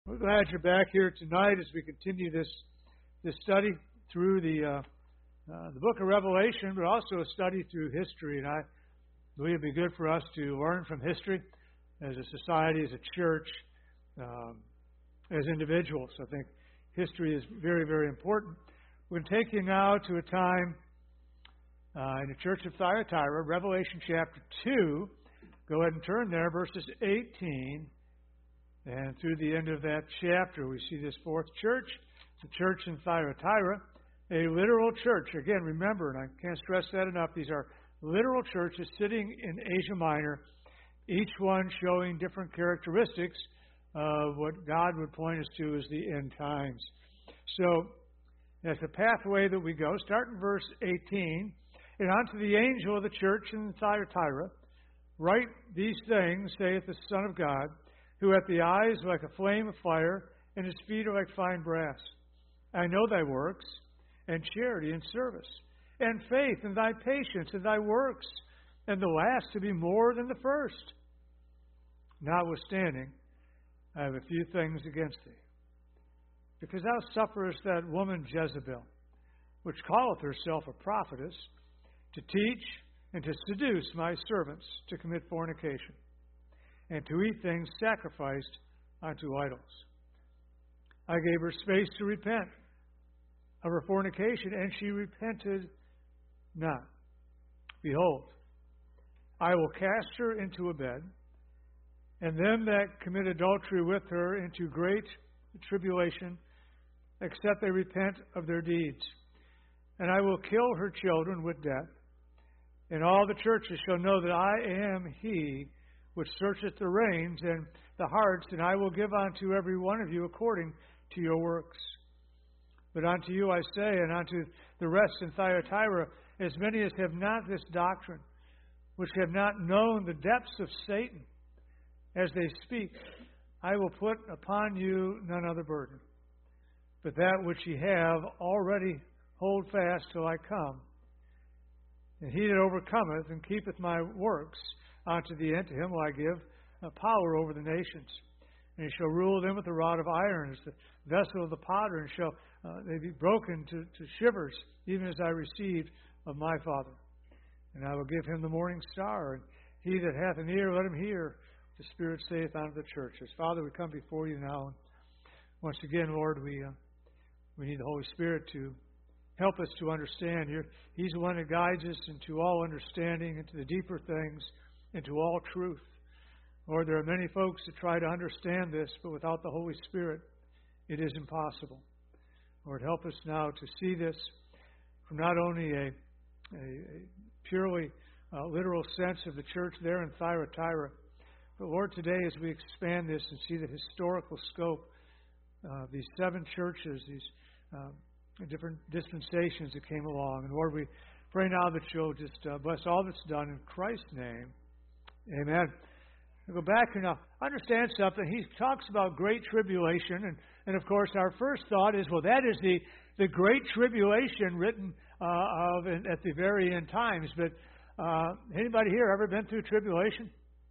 We're glad you're back here tonight as we continue this study through the book of Revelation, but also a study through history. And I believe it'd be good for us to learn from history as a society, as a church, as individuals. I think history is very, very important. We're going to take you now to a time in the church of Thyatira, Revelation chapter 2. Go ahead and turn there, verses 18. And through the end of that chapter, we see this fourth church, the church in Thyatira, a literal church. Again, remember, and I can't stress that enough, these are literal churches sitting in Asia Minor, each one showing different characteristics of what God would point us to as the end times. So, that's the pathway that we go. Start in verse 18. And unto the angel of the church in Thyatira, write these things, saith the Son of God, who hath the eyes like a flame of fire, and his feet are like fine brass. I know thy works, and charity, and service, and faith, and thy patience, and thy works, and the last to be more than the first. Notwithstanding, I have a few things against thee, because thou sufferest that woman Jezebel, which calleth herself a prophetess, to teach and to seduce my servants to commit fornication, and to eat things sacrificed unto idols. I gave her space to repent of her fornication, and she repented not. Behold, I will cast her into a bed, and them that commit adultery with her into great tribulation, except they repent of their deeds. And I will kill her children with death, and all the churches shall know that I am He which searcheth the reins and the hearts, and I will give unto every one of you according to your works. But unto you I say, and unto the rest in Thyatira, as many as have not this doctrine, which have not known the depths of Satan, as they speak, I will put upon you none other burden, but that which ye have already hold fast till I come. And he that overcometh and keepeth my works unto the end, to him will I give power over the nations. And he shall rule them with a rod of iron, as the vessel of the potter, and shall they be broken to shivers, even as I received of my Father. And I will give him the morning star, and he that hath an ear, let him hear what the Spirit saith unto the churches. Father, we come before you now, and once again, Lord, we need the Holy Spirit to help us to understand. He's the one that guides us into all understanding, into the deeper things, into all truth. Lord, there are many folks that try to understand this, but without the Holy Spirit, it is impossible. Lord, help us now to see this from not only a purely literal sense of the church there in Thyatira, but Lord, today as we expand this and see the historical scope of these seven churches, these different dispensations that came along. And Lord, we pray now that you'll just bless all that's done in Christ's name. Amen. We'll go back and understand something. He talks about great tribulation, and of course our first thought is, well, that is the great tribulation written at the very end times. But anybody here ever been through tribulation?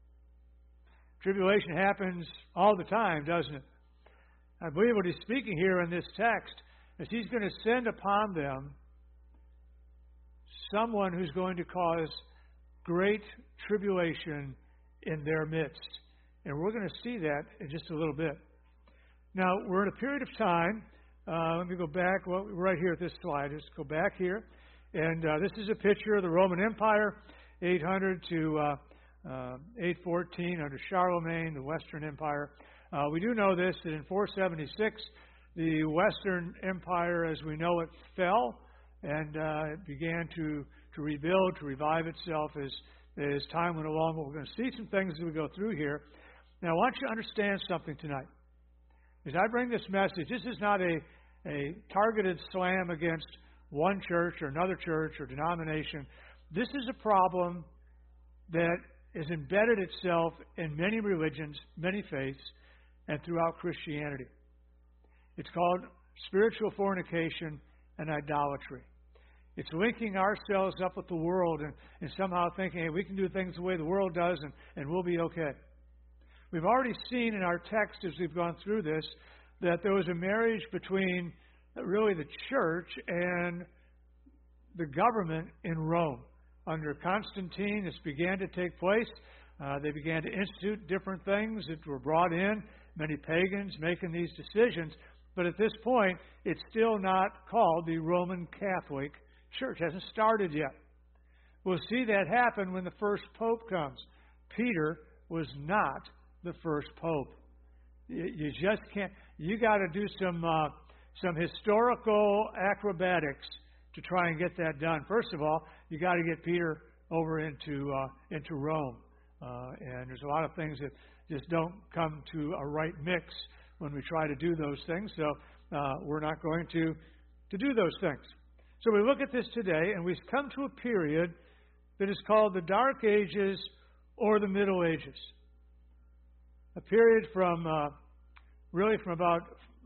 Tribulation happens all the time, doesn't it? I believe what he's speaking here in this text is he's going to send upon them someone who's going to cause great tribulation in their midst. And we're going to see that in just a little bit. Now, we're in a period of time. Let me go back. Well, right here at this slide. Just go back here. And this is a picture of the Roman Empire, 800 to 814 under Charlemagne, the Western Empire. We do know this, that in 476, the Western Empire, as we know it, fell, and it began to rebuild, to revive itself as time went along. But we're going to see some things as we go through here. Now, I want you to understand something tonight. As I bring this message, this is not a targeted slam against one church or another church or denomination. This is a problem that has embedded itself in many religions, many faiths, and throughout Christianity. It's called spiritual fornication and idolatry. It's linking ourselves up with the world and somehow thinking, hey, we can do things the way the world does and we'll be okay. We've already seen in our text as we've gone through this that there was a marriage between really the church and the government in Rome. Under Constantine, this began to take place. They began to institute different things that were brought in, many pagans making these decisions. But at this point, it's still not called the Roman Catholic Church. It hasn't started yet. We'll see that happen when the first pope comes. Peter was not the first pope. You just can't. You got to do some historical acrobatics to try and get that done. First of all, you got to get Peter over into Rome, and there's a lot of things that just don't come to a right mix when we try to do those things. So we're not going to do those things. So we look at this today, and we've come to a period that is called the Dark Ages or the Middle Ages. A period from about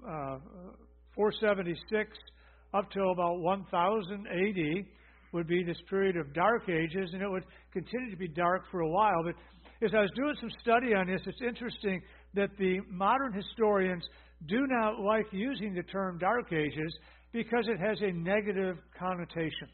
476 up till about 1000 AD would be this period of Dark Ages, and it would continue to be dark for a while. But as I was doing some study on this, it's interesting that the modern historians do not like using the term Dark Ages because it has a negative connotation.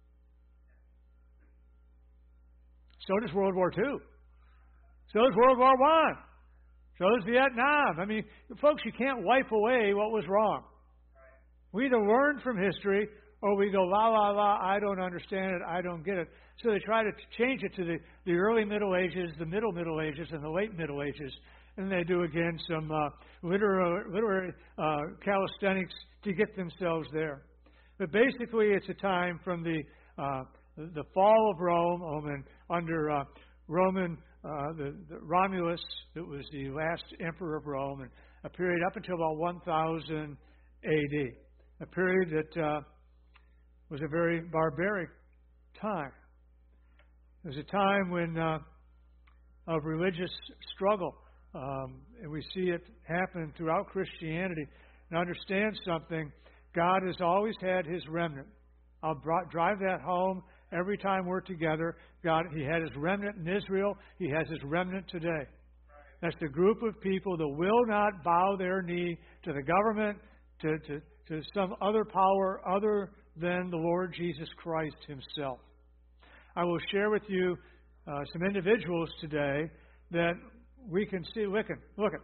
So does World War II. So does World War I. So does Vietnam. I mean, folks, you can't wipe away what was wrong. We either learn from history or we go, la, la, la, I don't understand it, I don't get it. So they try to change it to the early Middle Ages, the Middle Middle Ages, and the late Middle Ages. And they do, again, some literary calisthenics to get themselves there. But basically, it's a time from the fall of Rome, and under Roman, the Romulus, that was the last emperor of Rome, and a period up until about 1000 AD. A period that was a very barbaric time. It was a time when of religious struggle. And we see it happen throughout Christianity. And understand something, God has always had His remnant. I'll drive that home every time we're together. God, He had His remnant in Israel. He has His remnant today. That's the group of people that will not bow their knee to the government, to some other power other than the Lord Jesus Christ Himself. I will share with you some individuals today that we can see. Look at.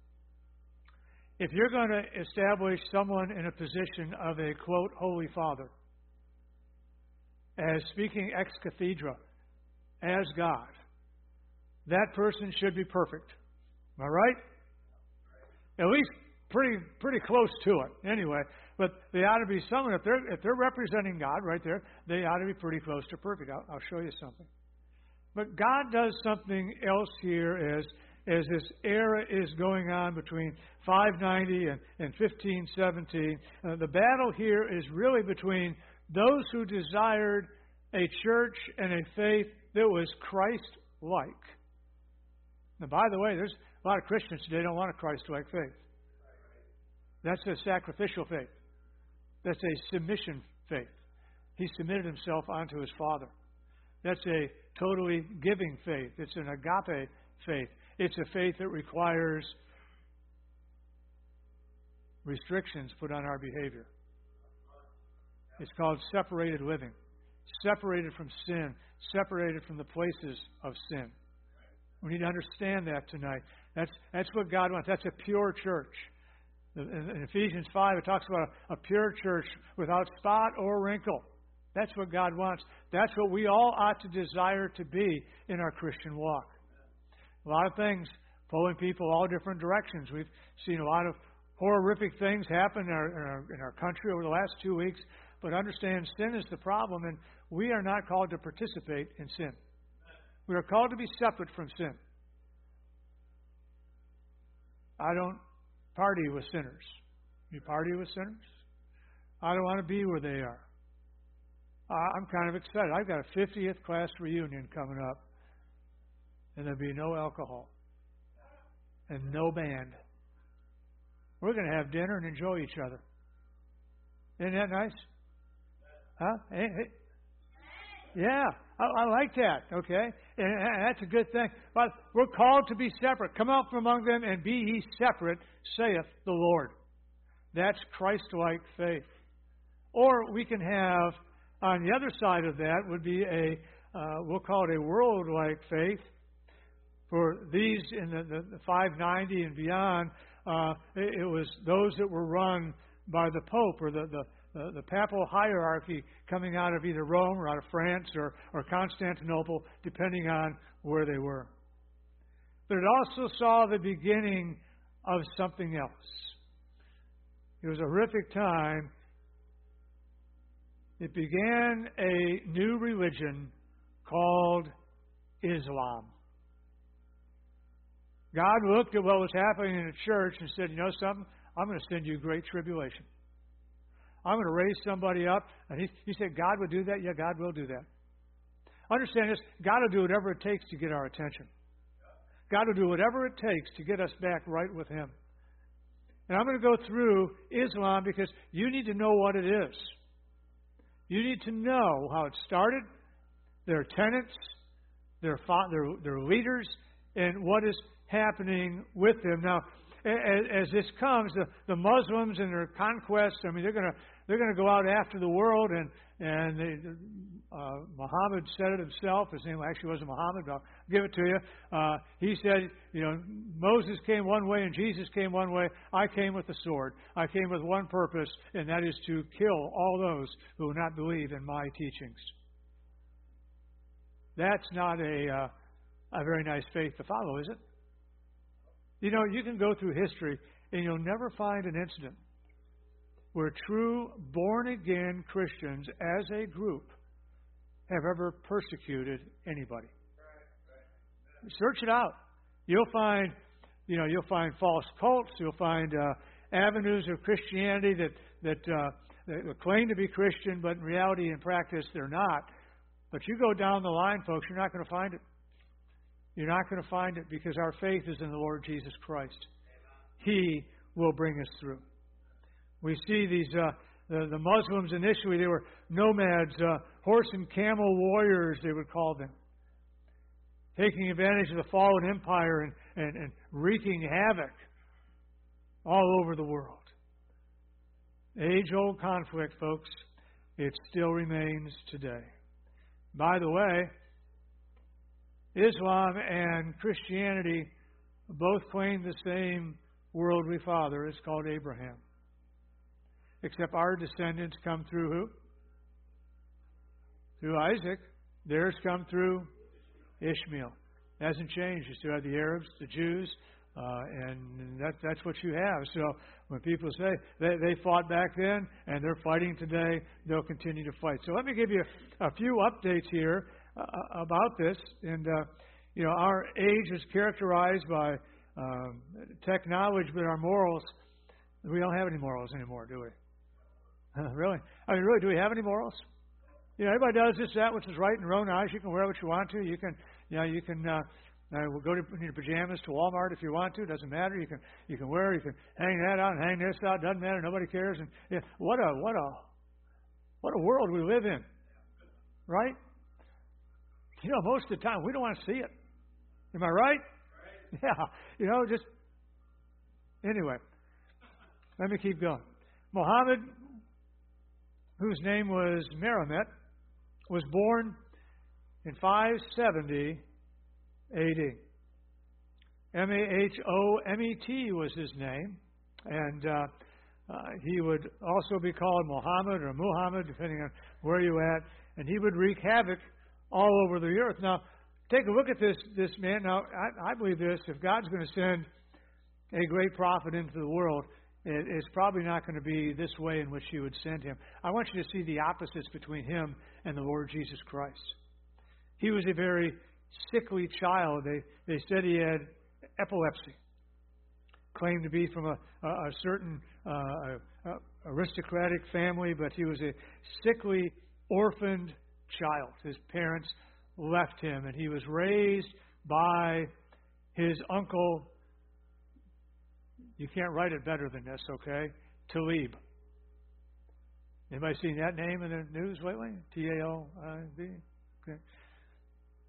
If you're going to establish someone in a position of a, quote, Holy Father, as speaking ex cathedra, as God, that person should be perfect. Am I right? At least pretty close to it. Anyway, but they ought to be someone, if they're representing God right there, they ought to be pretty close to perfect. I'll show you something. But God does something else here as this era is going on between 590 and 1517. The battle here is really between those who desired a church and a faith that was Christ-like. Now, by the way, there's a lot of Christians today don't want a Christ-like faith. That's a sacrificial faith. That's a submission faith. He submitted himself unto his Father. That's a totally giving faith. It's an agape faith. It's a faith that requires restrictions put on our behavior. It's called separated living. Separated from sin. Separated from the places of sin. We need to understand that tonight. That's what God wants. That's a pure church. In Ephesians 5, it talks about a pure church without spot or wrinkle. That's what God wants. That's what we all ought to desire to be in our Christian walk. A lot of things pulling people all different directions. We've seen a lot of horrific things happen in our country over the last 2 weeks. But understand, sin is the problem, and we are not called to participate in sin. We are called to be separate from sin. I don't party with sinners. You party with sinners? I don't want to be where they are. I'm kind of excited. I've got a 50th class reunion coming up, and there'll be no alcohol and no band. We're going to have dinner and enjoy each other. Isn't that nice? Huh? Hey. Yeah, I like that, okay? And that's a good thing. But we're called to be separate. Come out from among them and be ye separate, saith the Lord. That's Christ-like faith. Or we can have, on the other side of that, would be we'll call it a world-like faith. For these in the 590 and beyond, it was those that were run by the Pope or the papal hierarchy coming out of either Rome or out of France or Constantinople, depending on where they were. But it also saw the beginning of something else. It was a horrific time. It began a new religion called Islam. God looked at what was happening in the church and said, you know something? I'm going to send you great tribulation. I'm going to raise somebody up. And he said, God would do that? Yeah, God will do that. Understand this, God will do whatever it takes to get our attention. God will do whatever it takes to get us back right with Him. And I'm going to go through Islam because you need to know what it is. You need to know how it started, their tenets, their leaders, and what is happening with them. Now, as this comes, the Muslims and their conquests, I mean, they're going to go out after the world, and Muhammad said it himself. His name actually wasn't Muhammad, but I'll give it to you. He said, you know, Moses came one way and Jesus came one way. I came with the sword. I came with one purpose, and that is to kill all those who will not believe in my teachings. That's not a very nice faith to follow, is it? You know, you can go through history and you'll never find an incident where true born-again Christians as a group have ever persecuted anybody. Search it out. You'll find false cults. You'll find avenues of Christianity that claim to be Christian, but in reality and practice they're not. But you go down the line, folks, you're not going to find it. You're not going to find it because our faith is in the Lord Jesus Christ. He will bring us through. We see these the Muslims initially, they were nomads, horse and camel warriors, they would call them, taking advantage of the fallen empire and wreaking havoc all over the world. Age-old conflict, folks. It still remains today. By the way, Islam and Christianity both claim the same worldly father. It's called Abraham. Except our descendants come through who? Through Isaac. Theirs come through Ishmael. It hasn't changed. You still have the Arabs, the Jews, and that's what you have. So when people say they fought back then and they're fighting today, they'll continue to fight. So let me give you a few updates here about this. And, our age is characterized by technology, but our morals, we don't have any morals anymore, do we? Really? I mean, really, do we have any morals? Everybody does this, that, which is right in your own eyes. You can wear what you want to. You can we'll go in your pajamas to Walmart if you want to. It doesn't matter. You can wear. You can hang that out and hang this out. Doesn't matter. Nobody cares. And what a world we live in, right? Most of the time we don't want to see it. Am I right? Yeah. Just anyway. Let me keep going. Muhammad, whose name was Mahomet, was born in 570 A.D. Mahomet was his name, and he would also be called Muhammad or Muhammad, depending on where you're at, and he would wreak havoc all over the earth. Now, take a look at this man. Now, I believe this. If God's going to send a great prophet into the world, it's probably not going to be this way in which He would send him. I want you to see the opposites between him and the Lord Jesus Christ. He was a very sickly child. They said he had epilepsy. Claimed to be from a certain aristocratic family, but he was a sickly, orphaned child. His parents left him, and he was raised by his uncle. You can't write it better than this, okay? Talib. Anybody seen that name in the news lately? Talib. Okay.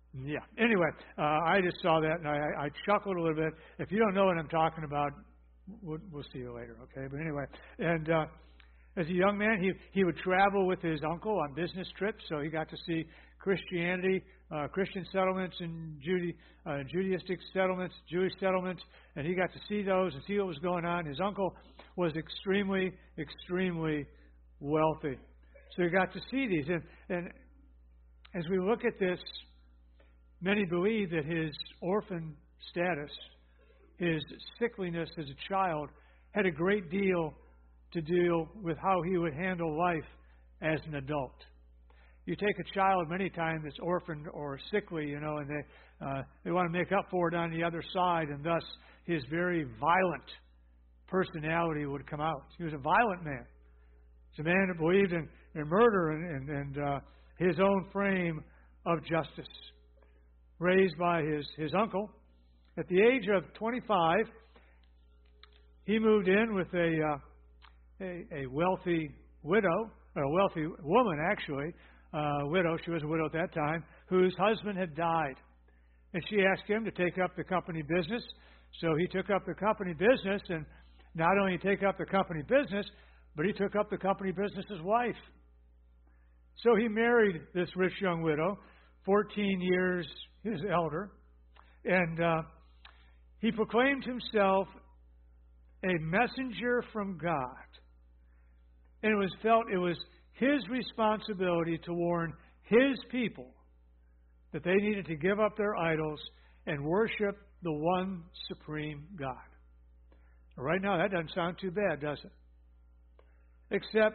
Yeah. Anyway, I just saw that and I chuckled a little bit. If you don't know what I'm talking about, we'll see you later, okay? But anyway, and as a young man, he would travel with his uncle on business trips, so he got to see Christianity, Christian settlements and Judaistic settlements, Jewish settlements, and he got to see those and see what was going on. His uncle was extremely, extremely wealthy. So he got to see these. And as we look at this, many believe that his orphan status, his sickliness as a child, had a great deal to deal with how he would handle life as an adult. You take a child many times that's orphaned or sickly, and they want to make up for it on the other side, and thus his very violent personality would come out. He was a violent man. He's a man that believed in murder and his own frame of justice. Raised by his uncle. At the age of 25, he moved in with a wealthy widow, or a wealthy woman actually, widow, she was a widow at that time, whose husband had died. And she asked him to take up the company business. So he took up the company business, and not only take up the company business, but he took up the company business's wife. So he married this rich young widow, 14 years his elder, and he proclaimed himself a messenger from God. And it was his responsibility to warn his people that they needed to give up their idols and worship the one supreme God. Right now, that doesn't sound too bad, does it? Except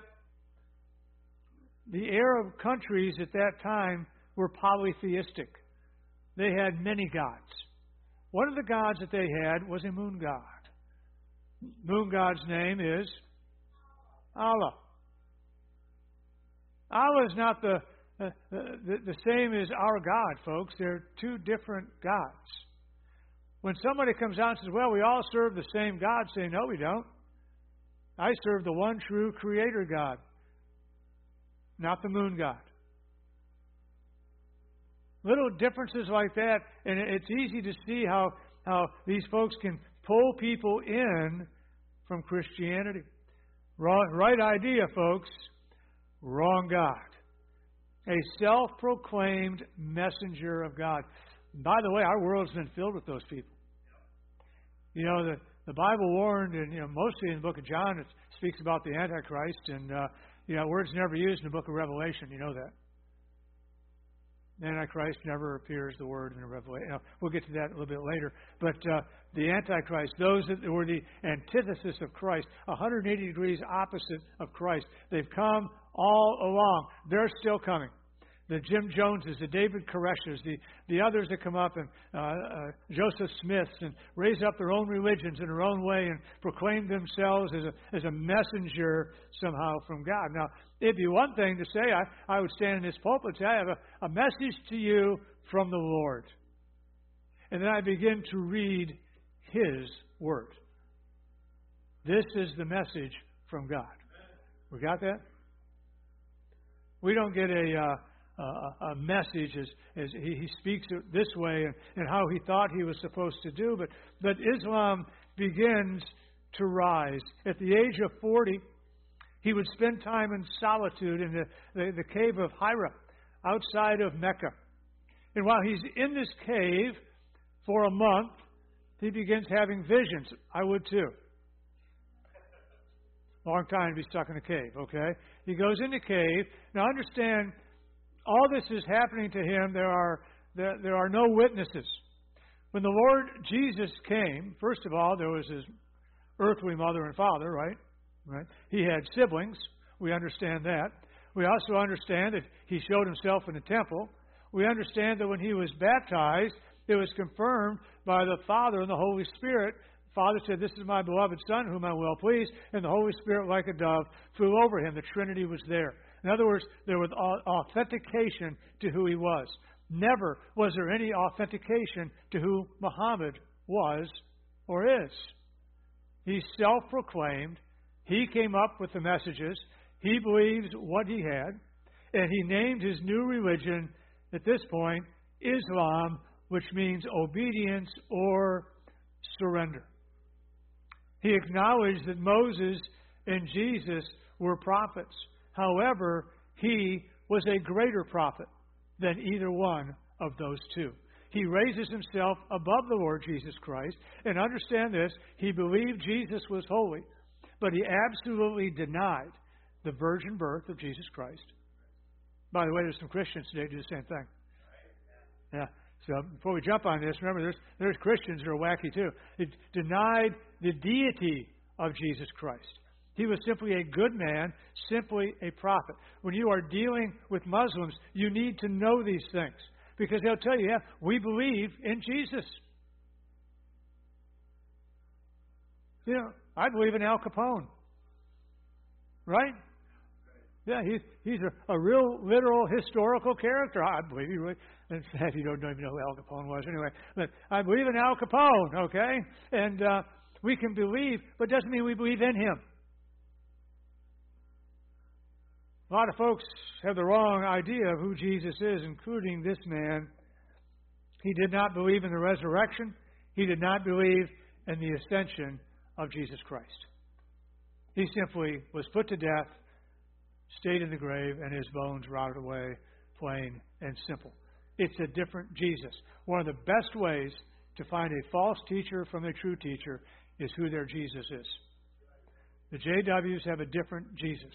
the Arab countries at that time were polytheistic. They had many gods. One of the gods that they had was a moon god. Moon god's name is Allah. Allah is not the same as our God, folks. They're two different gods. When somebody comes out and says, well, we all serve the same God, say, no, we don't. I serve the one true Creator God, not the moon god. Little differences like that, and it's easy to see how these folks can pull people in from Christianity. Right idea, folks. Wrong God. A self-proclaimed messenger of God. By the way, our world's been filled with those people. The Bible warned, and mostly in the book of John, it speaks about the Antichrist, and words never used in the book of Revelation. You know that. Antichrist never appears the word in the Revelation. We'll get to that a little bit later. But the Antichrist, those that were the antithesis of Christ, 180 degrees opposite of Christ, they've come all along. They're still coming. The Jim Joneses, the David Koresh's, the others that come up, and Joseph Smiths, and raise up their own religions in their own way and proclaim themselves as a messenger somehow from God. Now, it'd be one thing to say, I would stand in this pulpit and say, I have a message to you from the Lord. And then I begin to read His Word. This is the message from God. We got that? We don't get a message as he speaks it this way and how he thought he was supposed to do. But Islam begins to rise. At the age of 40, he would spend time in solitude in the cave of Hira outside of Mecca. And while he's in this cave for a month, he begins having visions. I would too. Long time to be stuck in a cave, okay? He goes in the cave. Now understand, all this is happening to him. There are no witnesses. When the Lord Jesus came, first of all, there was his earthly mother and father, right? He had siblings. We understand that. We also understand that he showed himself in the temple. We understand that when he was baptized, it was confirmed by the Father and the Holy Spirit. The Father said, "This is my beloved Son, whom I am well pleased," and the Holy Spirit, like a dove, flew over him. The Trinity was there. In other words, there was authentication to who he was. Never was there any authentication to who Muhammad was or is. He's self-proclaimed. He came up with the messages. He believes what he had. And he named his new religion, at this point, Islam, which means obedience or surrender. He acknowledged that Moses and Jesus were prophets. However, he was a greater prophet than either one of those two. He raises himself above the Lord Jesus Christ. And understand this, he believed Jesus was holy, but he absolutely denied the virgin birth of Jesus Christ. By the way, there's some Christians today who do the same thing. Yeah. So before we jump on this, remember there's Christians that are wacky too. They denied the deity of Jesus Christ. He was simply a good man, simply a prophet. When you are dealing with Muslims, you need to know these things. Because they'll tell you, yeah, we believe in Jesus. You know, I believe in Al Capone. Right? Yeah, he's a real, literal, historical character. I believe he really... In fact, you don't even know who Al Capone was anyway. But I believe in Al Capone, okay? And we can believe, but it doesn't mean we believe in him. A lot of folks have the wrong idea of who Jesus is, including this man. He did not believe in the resurrection. He did not believe in the ascension of Jesus Christ. He simply was put to death, stayed in the grave, and his bones rotted away, plain and simple. It's a different Jesus. One of the best ways to find a false teacher from a true teacher is who their Jesus is. The JWs have a different Jesus.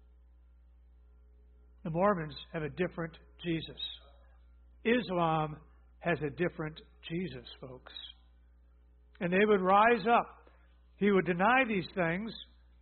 The Mormons have a different Jesus. Islam has a different Jesus, folks. And they would rise up. He would deny these things.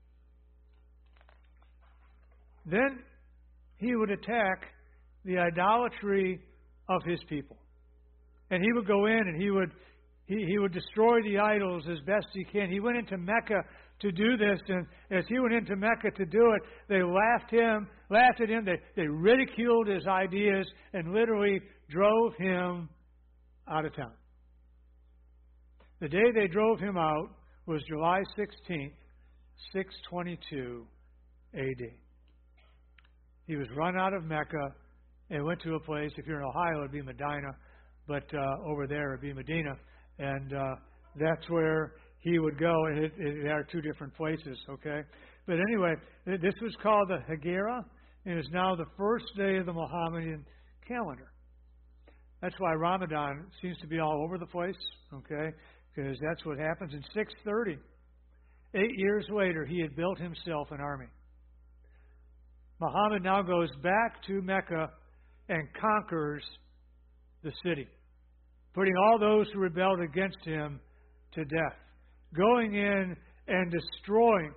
Then he would attack the idolatry of his people. And he would go in and he would destroy the idols as best he can. He went into Mecca to do this, and as he went into Mecca to do it, they laughed at him, they ridiculed his ideas, and literally drove him out of town. The day they drove him out was July 16th, 622 A.D. He was run out of Mecca and went to a place, if you're in Ohio, it would be Medina, but over there it would be Medina, and that's where he would go, and there are two different places, okay? But anyway, this was called the Haggira, and is now the first day of the Mohammedan calendar. That's why Ramadan seems to be all over the place, okay? Because that's what happens in 630. 8 years later, he had built himself an army. Muhammad now goes back to Mecca and conquers the city, putting all those who rebelled against him to death, going in and destroying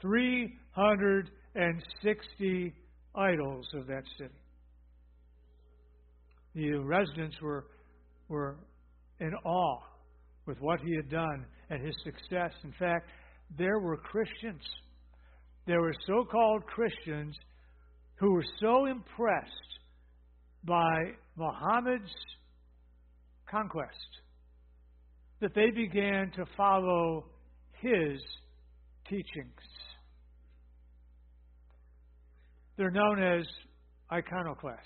360 idols of that city. The residents were in awe with what he had done and his success. In fact, there were Christians. There were so-called Christians who were so impressed by Muhammad's conquest that they began to follow his teachings. They're known as iconoclasts.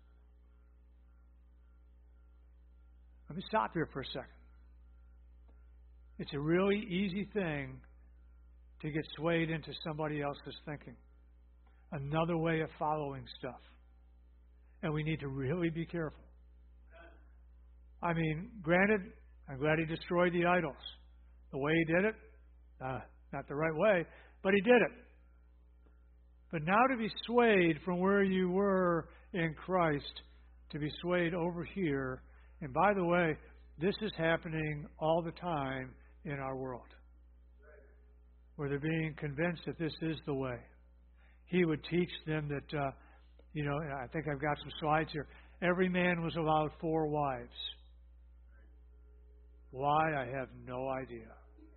Let me stop here for a second. It's a really easy thing to get swayed into somebody else's thinking. Another way of following stuff. And we need to really be careful. I mean, granted, I'm glad he destroyed the idols. The way he did it, not the right way, but he did it. But now to be swayed from where you were in Christ, to be swayed over here, and by the way, this is happening all the time in our world, where they're being convinced that this is the way. He would teach them that, I think I've got some slides here. Every man was allowed 4 wives. Why? I have no idea.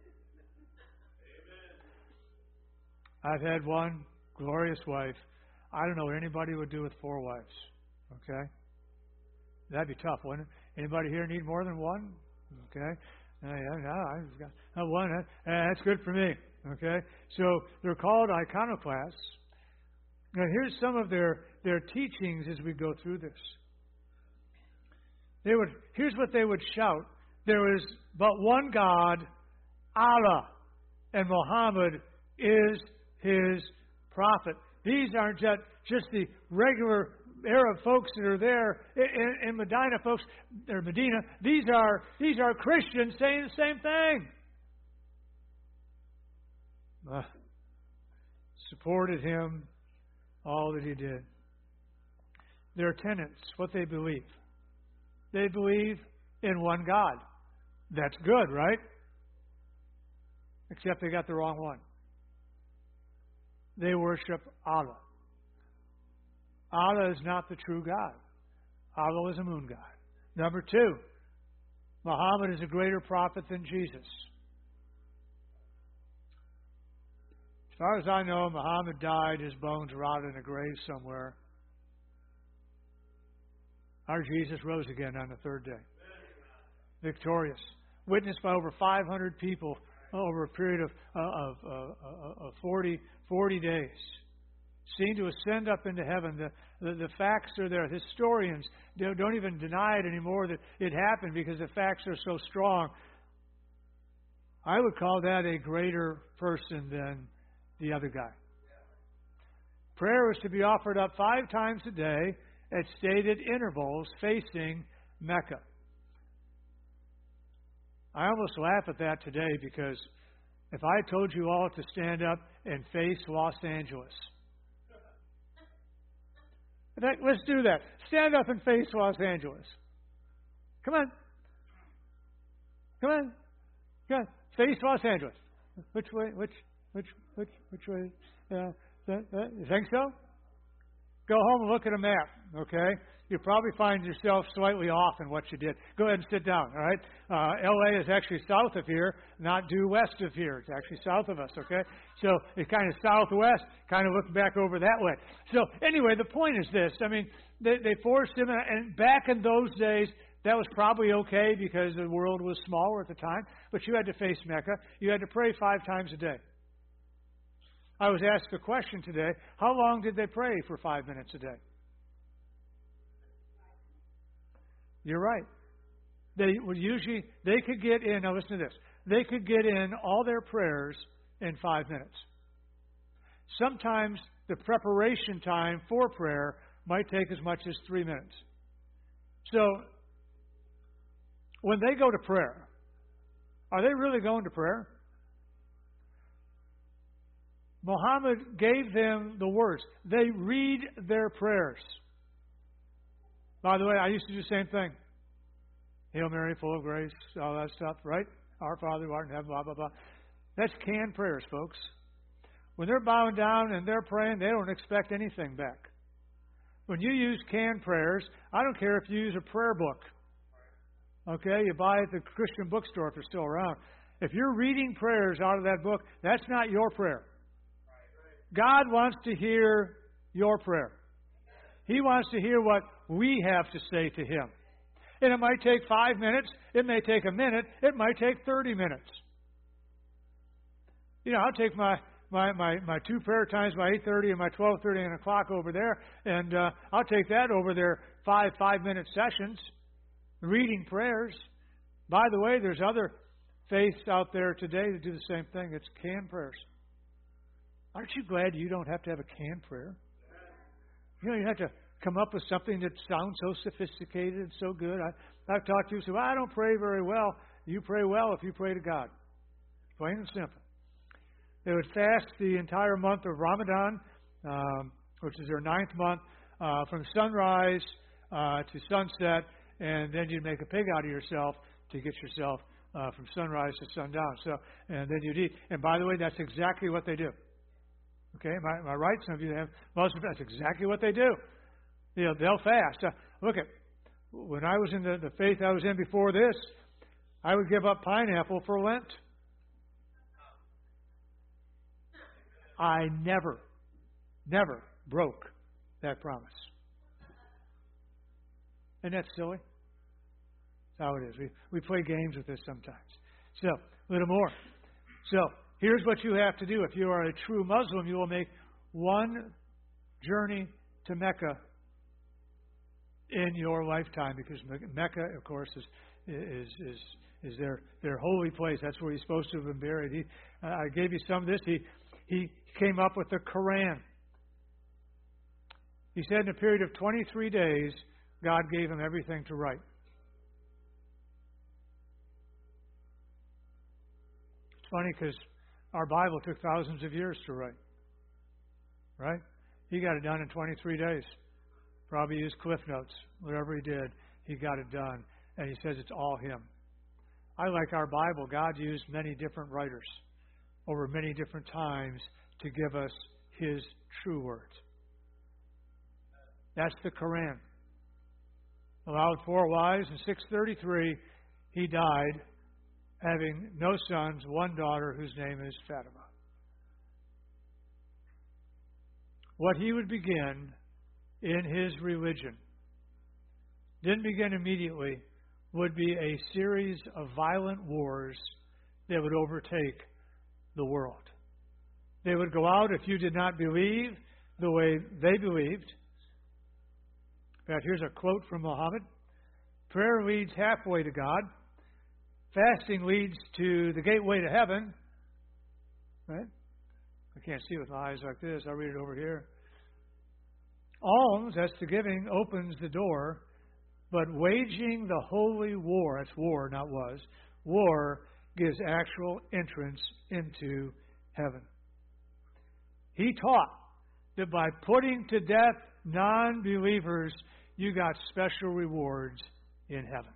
I've had one glorious wife. I don't know what anybody would do with 4 wives. Okay? That'd be tough, wouldn't it? Anybody here need more than one? Okay? No, I've got one. That's good for me. Okay? So they're called iconoclasts. Now here's some of their teachings as we go through this. Here's what they would shout. There is but one God, Allah, and Muhammad is his prophet. These aren't just the regular Arab folks that are there in Medina, folks, or Medina. These are Christians saying the same thing. Supported him, all that he did. Their tenets, what they believe. They believe in one God. That's good, right? Except they got the wrong one. They worship Allah. Allah is not the true God. Allah is a moon god. Number two, Muhammad is a greater prophet than Jesus. As far as I know, Muhammad died, his bones rotted in a grave somewhere. Our Jesus rose again on the third day. Victorious. Witnessed by over 500 people over a period of 40 days. Seen to ascend up into heaven. The facts are there. Historians don't even deny it anymore that it happened because the facts are so strong. I would call that a greater person than the other guy. Prayer was to be offered up 5 times a day at stated intervals facing Mecca. I almost laugh at that today because if I told you all to stand up and face Los Angeles. In fact, let's do that. Stand up and face Los Angeles. Come on. Come on. Come on. Face Los Angeles. Which way? Which way? You think so? Go home and look at a map, okay? You'll probably find yourself slightly off in what you did. Go ahead and sit down, all right? L.A. is actually south of here, not due west of here. It's actually south of us, okay? So it's kind of southwest, kind of looking back over that way. So anyway, the point is this. I mean, they forced him, and back in those days, that was probably okay because the world was smaller at the time, but you had to face Mecca. You had to pray 5 times a day. I was asked a question today, how long did they pray for 5 minutes a day? You're right. They could get in, now listen to this, they could get in all their prayers in 5 minutes. Sometimes the preparation time for prayer might take as much as 3 minutes. So, when they go to prayer, are they really going to prayer? Muhammad gave them the words. They read their prayers. By the way, I used to do the same thing. Hail Mary, full of grace, all that stuff, right? Our Father who art in heaven, blah, blah, blah. That's canned prayers, folks. When they're bowing down and they're praying, they don't expect anything back. When you use canned prayers, I don't care if you use a prayer book. Okay? You buy it at the Christian bookstore if they're still around. If you're reading prayers out of that book, that's not your prayer. God wants to hear your prayer. He wants to hear what we have to say to Him. And it might take 5 minutes. It may take a minute. It might take 30 minutes. You know, I'll take my 2 prayer times, my 8:30 and my 12:30 and o'clock over there, and I'll take that over there 5-minute sessions, reading prayers. By the way, there's other faiths out there today that do the same thing. It's canned prayers. Aren't you glad you don't have to have a canned prayer? You know, you have to come up with something that sounds so sophisticated and so good. I've talked to you who say, well, I don't pray very well. You pray well if you pray to God. Plain and simple. They would fast the entire month of Ramadan, which is their 9th month, from sunrise to sunset, and then you'd make a pig out of yourself to get yourself from sunrise to sundown. So, and then you'd eat. And by the way, that's exactly what they do. Okay, am I right? Some of you have Muslims. That's exactly what they do. You know, they'll fast. Look at when I was in the faith I was in before this, I would give up pineapple for Lent. I never broke that promise. Isn't that silly? That's how it is. We play games with this sometimes. So, a little more. So, here's what you have to do. If you are a true Muslim, you will make one journey to Mecca in your lifetime, because Mecca, of course, is their holy place. That's where he's supposed to have been buried. I gave you some of this. He came up with the Quran. He said in a period of 23 days, God gave him everything to write. It's funny because our Bible took thousands of years to write. Right? He got it done in 23 days. Probably used Cliff Notes. Whatever he did, he got it done. And he says it's all him. I like our Bible. God used many different writers over many different times to give us His true words. That's the Quran. Allowed 4 wives. In 633, he died, having no sons, one daughter whose name is Fatima. What he would begin in his religion didn't begin immediately, would be a series of violent wars that would overtake the world. They would go out if you did not believe the way they believed. In fact, here's a quote from Muhammad. Prayer leads halfway to God. Fasting leads to the gateway to heaven. Right? I can't see with my eyes like this. I'll read it over here. Alms, that's the giving, opens the door, but waging the holy war, that's war, not was, war gives actual entrance into heaven. He taught that by putting to death non-believers, you got special rewards in heaven.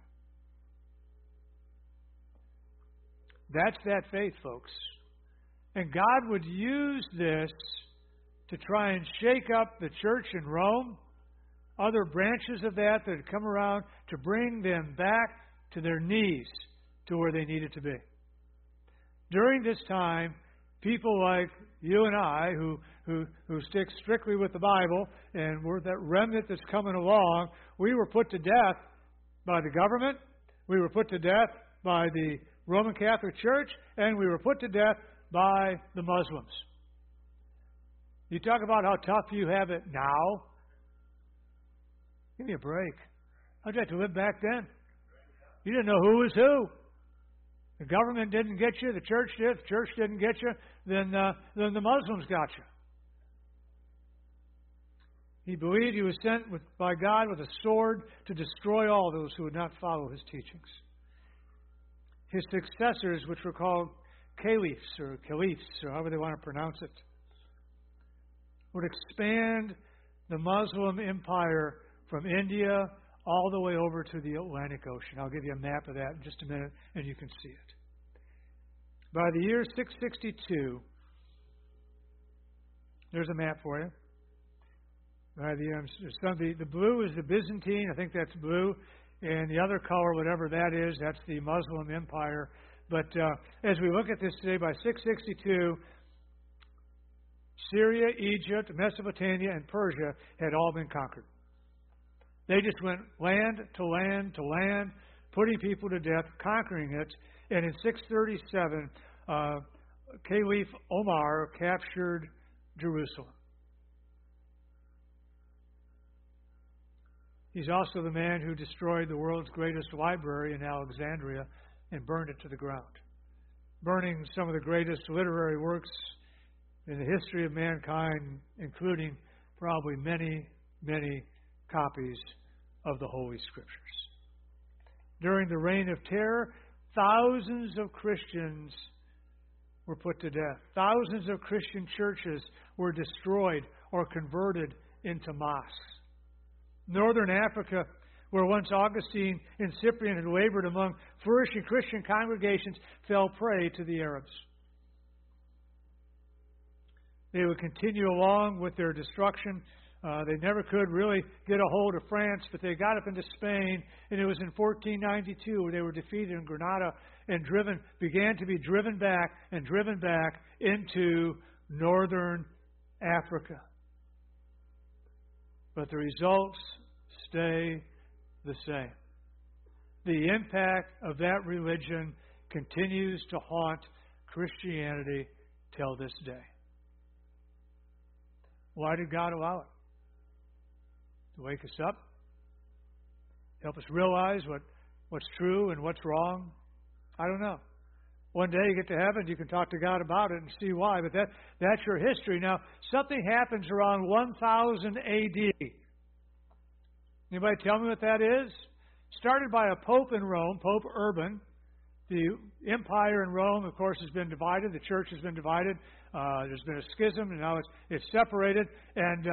That's that faith, folks. And God would use this to try and shake up the church in Rome, other branches of that had come around, to bring them back to their knees, to where they needed to be. During this time, people like you and I, who stick strictly with the Bible, and we're that remnant that's coming along, we were put to death by the government, we were put to death by the Roman Catholic Church, and we were put to death by the Muslims. You talk about how tough you have it now. Give me a break. How'd you have to live back then? You didn't know who was who. The government didn't get you. The church did. The church didn't get you. Then the Muslims got you. He believed he was sent by God with a sword to destroy all those who would not follow his teachings. His successors, which were called caliphs or however they want to pronounce it, would expand the Muslim empire from India all the way over to the Atlantic Ocean. I'll give you a map of that in just a minute, and you can see it. By the year 662, there's a map for you. By the blue is the Byzantine, I think that's blue, and the other color, whatever that is, that's the Muslim empire. But as we look at this today, by 662, Syria, Egypt, Mesopotamia, and Persia had all been conquered. They just went land to land to land, putting people to death, conquering it. And in 637, Caliph Omar captured Jerusalem. He's also the man who destroyed the world's greatest library in Alexandria and burned it to the ground, burning some of the greatest literary works in the history of mankind, including probably many, many copies of the Holy Scriptures. During the reign of terror, thousands of Christians were put to death. Thousands of Christian churches were destroyed or converted into mosques. Northern Africa, where once Augustine and Cyprian had labored among flourishing Christian congregations, fell prey to the Arabs. They would continue along with their destruction. They never could really get a hold of France, but they got up into Spain, and it was in 1492 where they were defeated in Granada and began to be driven back into northern Africa. But the results stay the same. The impact of that religion continues to haunt Christianity till this day. Why did God allow it? To wake us up? Help us realize what's true and what's wrong. I don't know. One day you get to heaven, you can talk to God about it and see why, but that's your history. Now, something happens around 1000 A.D. Anybody tell me what that is? Started by a pope in Rome, Pope Urban. The empire in Rome, of course, has been divided. The church has been divided. There's been a schism, and now it's separated. And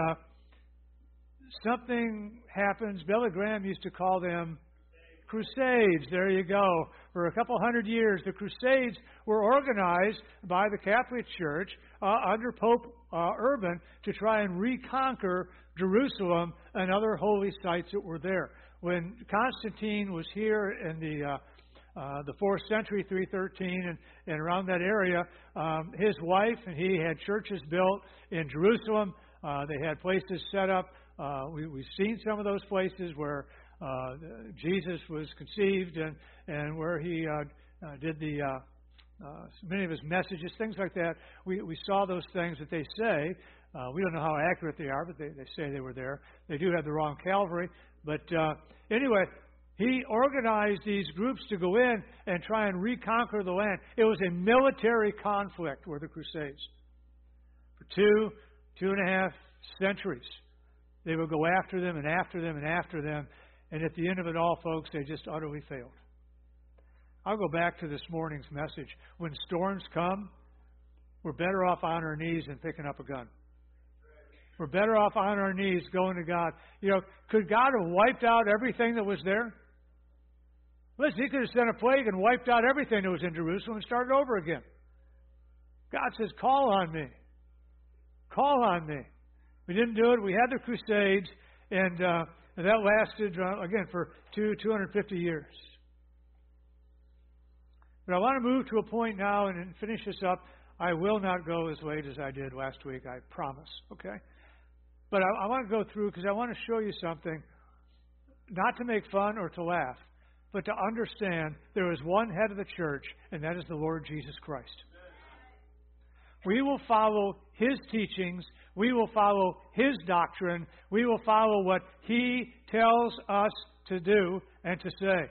something happens. Billy Graham used to call them Crusades. There you go. For a couple hundred years, the Crusades were organized by the Catholic Church under Pope Urban to try and reconquer Jerusalem and other holy sites that were there. When Constantine was here in the 4th century, 313, and around that area, his wife and he had churches built in Jerusalem. They had places set up. We've seen some of those places where Jesus was conceived and where he did many of his messages, things like that. We saw those things that they say. We don't know how accurate they are, but they say they were there. They do have the wrong Calvary. But anyway, he organized these groups to go in and try and reconquer the land. It was a military conflict, were the Crusades. For 2.5 centuries. They would go after them and after them and after them. And at the end of it all, folks, they just utterly failed. I'll go back to this morning's message. When storms come, we're better off on our knees than picking up a gun. We're better off on our knees going to God. Could God have wiped out everything that was there? Listen, He could have sent a plague and wiped out everything that was in Jerusalem and started over again. God says, call on me. Call on me. We didn't do it. We had the Crusades, and that lasted, again, for 250 years. But I want to move to a point now and finish this up. I will not go as late as I did last week, I promise, okay? But I want to go through because I want to show you something, not to make fun or to laugh, but to understand there is one head of the church, and that is the Lord Jesus Christ. We will follow His teachings. We will follow His doctrine. We will follow what He tells us to do and to say.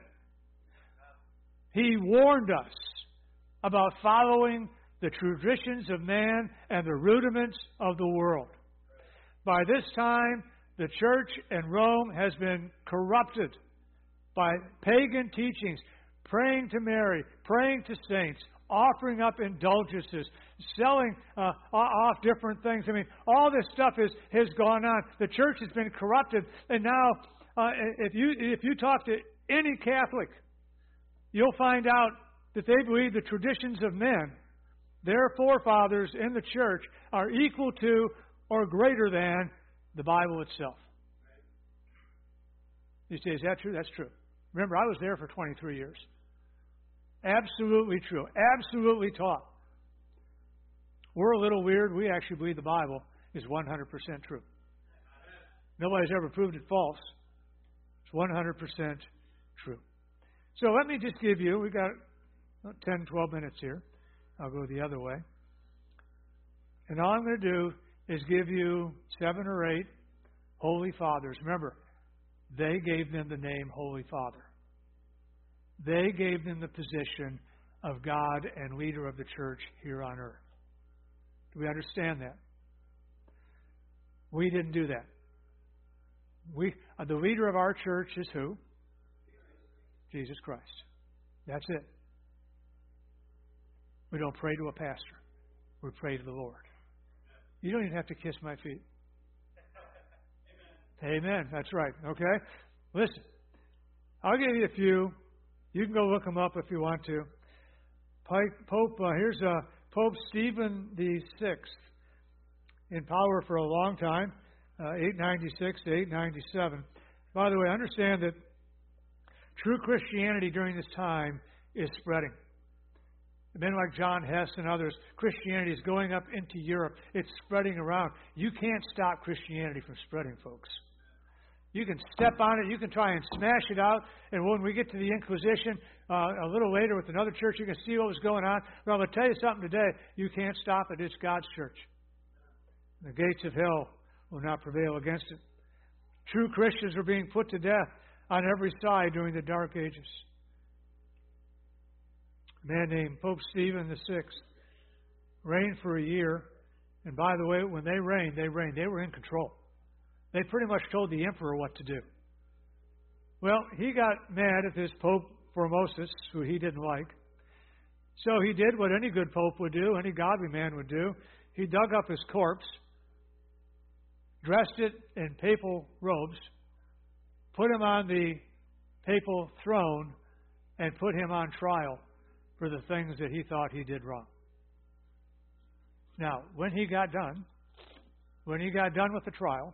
He warned us about following the traditions of man and the rudiments of the world. By this time, the church in Rome has been corrupted by pagan teachings, praying to Mary, praying to saints, offering up indulgences, selling off different things. I mean, all this stuff has gone on. The church has been corrupted, and now if you talk to any Catholic, you'll find out that they believe the traditions of men, their forefathers in the church, are equal to or greater than the Bible itself. You say, is that true? That's true. Remember, I was there for 23 years. Absolutely true. Absolutely taught. We're a little weird. We actually believe the Bible is 100% true. Nobody's ever proved it false. It's 100% true. So let me just give you, we've got 10, 12 minutes here. I'll go the other way. And all I'm going to do is give you 7 or 8 Holy Fathers. Remember, they gave them the name Holy Father. They gave them the position of God and leader of the church here on earth. Do we understand that? We didn't do that. The leader of our church is who? Jesus Christ. That's it. We don't pray to a pastor. We pray to the Lord. You don't even have to kiss my feet. Amen. That's right. Okay? Listen, I'll give you a few. You can go look them up if you want to. Here's Pope Stephen VI, in power for a long time, 896 to 897. By the way, understand that true Christianity during this time is spreading. Men like John Hess and others, Christianity is going up into Europe. It's spreading around. You can't stop Christianity from spreading, folks. You can step on it. You can try and smash it out. And when we get to the Inquisition a little later with another church, you can see what was going on. But I'm going to tell you something today. You can't stop it. It's God's church. The gates of hell will not prevail against it. True Christians are being put to death. on every side during the Dark Ages. A man named Pope Stephen VI reigned for a year. And by the way, when they reigned. They were in control. They pretty much told the emperor what to do. Well, he got mad at this Pope Formosus, who he didn't like. So he did what any good pope would do, any godly man would do. He dug up his corpse, dressed it in papal robes, put him on the papal throne, and put him on trial for the things that he thought he did wrong. Now, when he got done with the trial,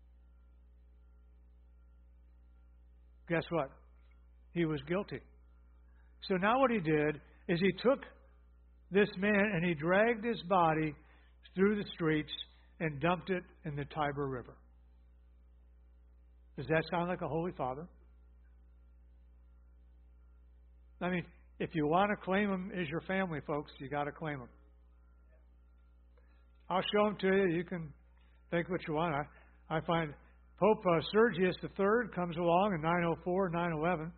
guess what? He was guilty. So now what he did is he took this man and he dragged his body through the streets and dumped it in the Tiber River. Does that sound like a Holy Father? I mean, if you want to claim him as your family, folks, you got to claim him. I'll show him to you. You can think what you want. I find Pope Sergius III comes along in 904, 911.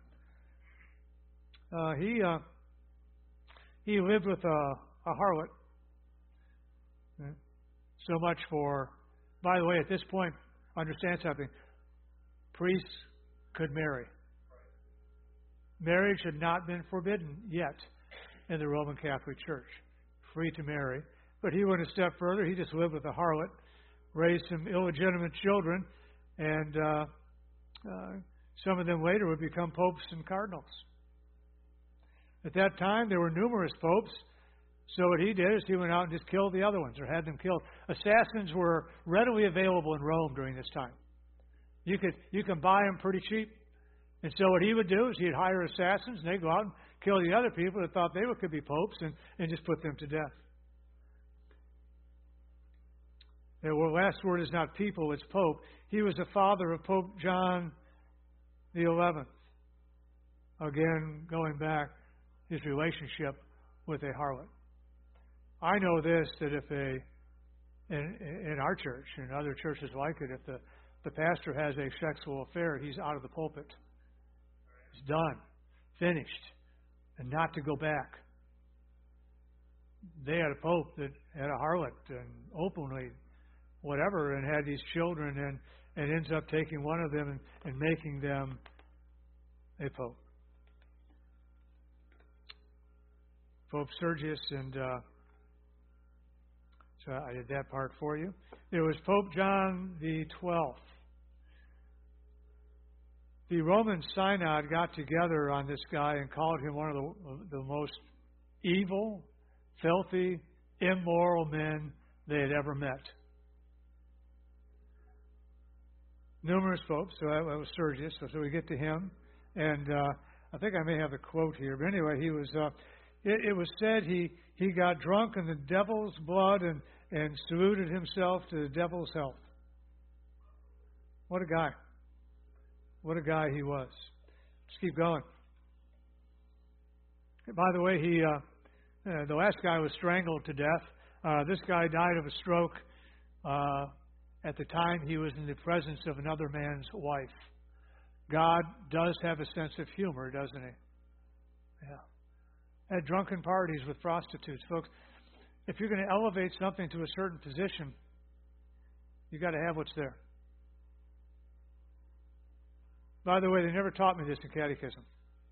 He lived with a harlot. So much for, by the way, at this point, understand something. Priests could marry. Marriage had not been forbidden yet in the Roman Catholic Church. Free to marry. But he went a step further. He just lived with a harlot, raised some illegitimate children, and some of them later would become popes and cardinals. At that time, there were numerous popes. So what he did is he went out and just killed the other ones, or had them killed. Assassins were readily available in Rome during this time. You can buy them pretty cheap. And so what he would do is he'd hire assassins, and they'd go out and kill the other people that thought they could be popes, and just put them to death. The last word is not people, it's Pope. He was the father of Pope John the 11th. Again, going back, his relationship with a harlot. I know this, that if in our church, and other churches like it, if the pastor has a sexual affair, he's out of the pulpit. It's done, finished, and not to go back. They had a pope that had a harlot and openly whatever, and had these children, and ends up taking one of them and making them a pope. Pope Sergius, and so I did that part for you. There was Pope John the 12th. The Roman Synod got together on this guy and called him one of the most evil, filthy, immoral men they had ever met. Numerous popes, so that was Sergius, so we get to him. And I think I may have a quote here, but anyway, he was... It was said he got drunk in the devil's blood and saluted himself to the devil's health. What a guy. What a guy he was. Let's keep going. By the way, the last guy was strangled to death. This guy died of a stroke at the time he was in the presence of another man's wife. God does have a sense of humor, doesn't he? Yeah. At drunken parties with prostitutes. Folks, if you're going to elevate something to a certain position, you've got to have what's there. By the way, they never taught me this in catechism.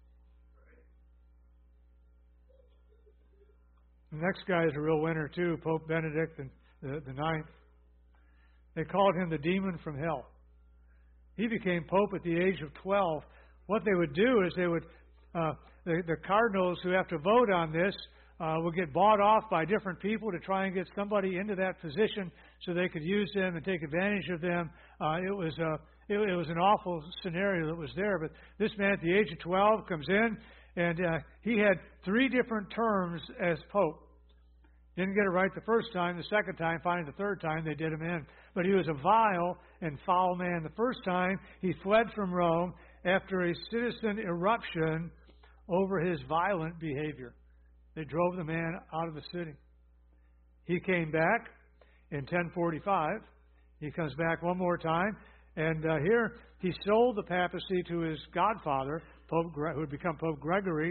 The next guy is a real winner, too, Pope Benedict the Ninth. They called him the demon from hell. He became pope at the age of 12. What they would do is they would... The cardinals who have to vote on this will get bought off by different people to try and get somebody into that position so they could use them and take advantage of them. It was an awful scenario that was there. But this man at the age of 12 comes in, and he had 3 different terms as pope. Didn't get it right the first time. The second time, finally the third time, they did him in. But he was a vile and foul man. The first time, he fled from Rome after a citizen eruption over his violent behavior. They drove the man out of the city. He came back in 1045. He comes back one more time, And here he sold the papacy to his godfather, who had become Pope Gregory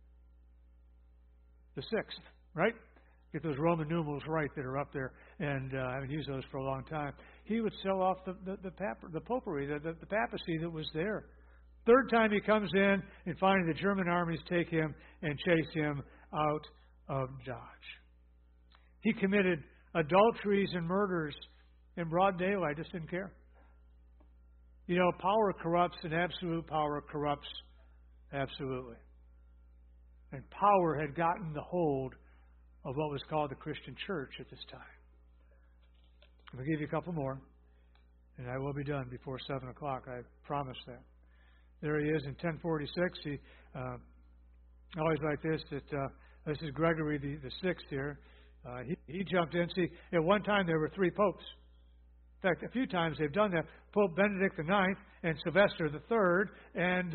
the Sixth, right? Get those Roman numerals right that are up there, and I haven't used those for a long time. He would sell off the popery, the papacy that was there. Third time he comes in, and finally the German armies take him and chase him out of Dodge. He committed adulteries and murders in broad daylight, just didn't care. You know, power corrupts, and absolute power corrupts absolutely. And power had gotten the hold of what was called the Christian church at this time. I'll give you a couple more, and I will be done before 7 o'clock. I promise that. There he is in 1046. He always like this. This is Gregory the Sixth here. He jumped in. See, at one time there were 3 popes. In fact, a few times they've done that. Pope Benedict the Ninth and Sylvester the Third and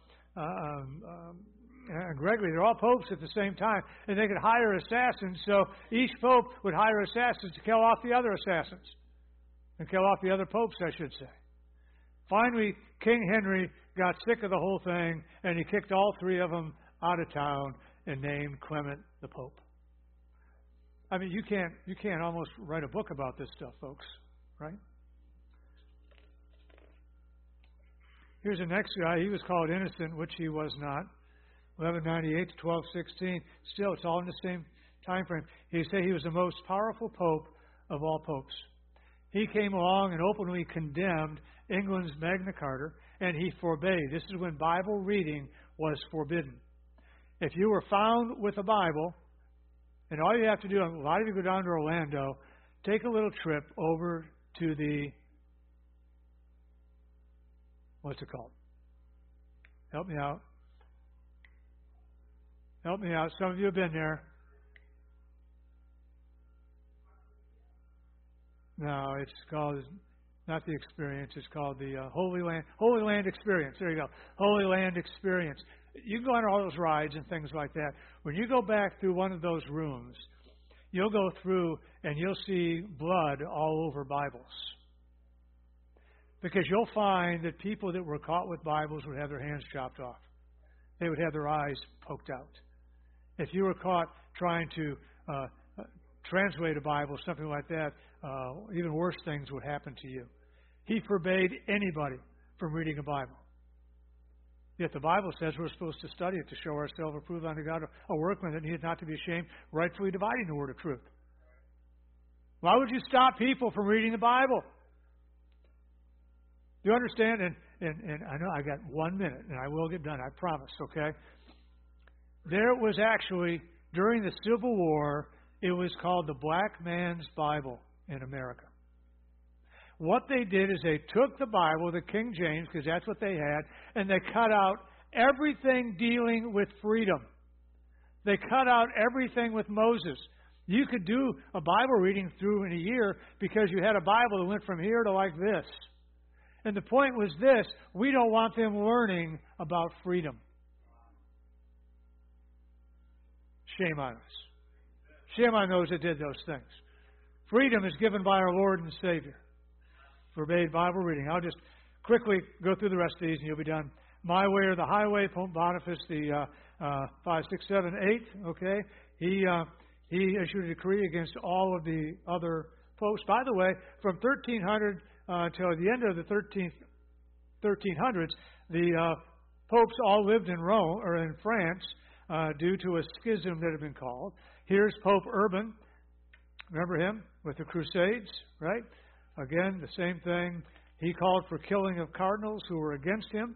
Gregory. They're all popes at the same time, and they could hire assassins. So each pope would hire assassins to kill off the other assassins and kill off the other popes, I should say. Finally, King Henry got sick of the whole thing, and he kicked all 3 of them out of town and named Clement the Pope. I mean, you can't almost write a book about this stuff, folks, right? Here's the next guy. He was called Innocent, which he was not. 1198 to 1216. Still, it's all in the same time frame. He said he was the most powerful pope of all popes. He came along and openly condemned England's Magna Carta, and he forbade. This is when Bible reading was forbidden. If you were found with a Bible, and all you have to do, a lot of you go down to Orlando, take a little trip over to the, what's it called? Help me out. Help me out. Some of you have been there. No, it's called, not the Experience, it's called the Holy Land Experience. There you go. Holy Land Experience. You can go on all those rides and things like that. When you go back through one of those rooms, you'll go through and you'll see blood all over Bibles. Because you'll find that people that were caught with Bibles would have their hands chopped off. They would have their eyes poked out. If you were caught trying to translate a Bible, something like that, even worse things would happen to you. He forbade anybody from reading a Bible. Yet the Bible says we're supposed to study it to show ourselves approved unto God, a workman that needeth not to be ashamed, rightfully dividing the word of truth. Why would you stop people from reading the Bible? Do you understand? And I know I got 1 minute, and I will get done, I promise, okay? There was actually, during the Civil War, it was called the Black Man's Bible in America. What they did is they took the Bible, the King James, because that's what they had, and they cut out everything dealing with freedom. They cut out everything with Moses. You could do a Bible reading through in a year because you had a Bible that went from here to like this. And the point was this: we don't want them learning about freedom. Shame on us. Shame on those that did those things. Freedom is given by our Lord and Savior. Forbade Bible reading. I'll just quickly go through the rest of these and you'll be done. My Way or the Highway, Pope Boniface the 5, 6, 7, 8. Okay, he issued a decree against all of the other popes. By the way, from 1300 till the end of the 1300s, the popes all lived in Rome or in France due to a schism that had been called. Here's Pope Urban. Remember him with the Crusades, right? Again, the same thing. He called for killing of cardinals who were against him.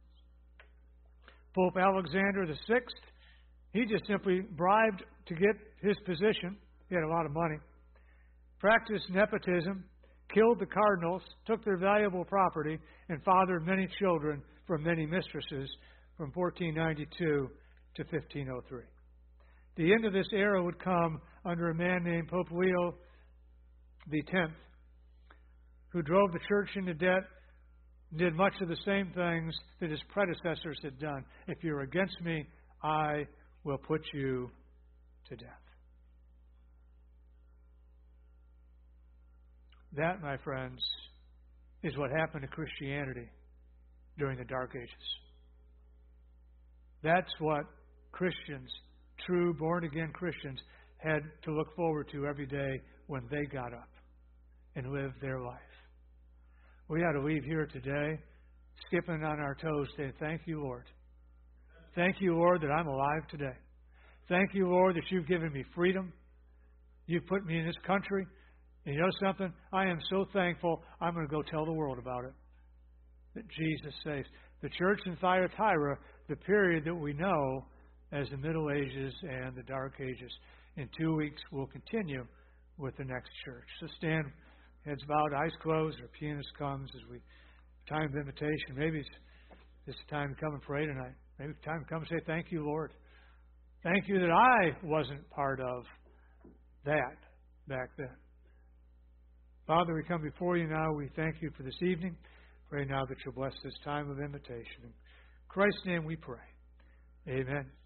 Pope Alexander VI, he just simply bribed to get his position. He had a lot of money. Practiced nepotism, killed the cardinals, took their valuable property, and fathered many children from many mistresses from 1492 to 1503. The end of this era would come under a man named Pope Leo X, who drove the church into debt, did much of the same things that his predecessors had done. If you're against me, I will put you to death. That, my friends, is what happened to Christianity during the Dark Ages. That's what Christians, true born-again Christians, had to look forward to every day when they got up and lived their life. We ought to leave here today skipping on our toes saying, thank you, Lord. Thank you, Lord, that I'm alive today. Thank you, Lord, that you've given me freedom. You've put me in this country. And you know something? I am so thankful I'm going to go tell the world about it. That Jesus saves. The church in Thyatira, the period that we know as the Middle Ages and the Dark Ages. In 2 weeks, we'll continue with the next church. So stand, heads bowed, eyes closed. Our pianist comes as we time of invitation. Maybe it's time to come and pray tonight. Maybe it's time to come and say, thank you, Lord. Thank you that I wasn't part of that back then. Father, we come before you now. We thank you for this evening. Pray now that you'll bless this time of invitation. In Christ's name we pray. Amen.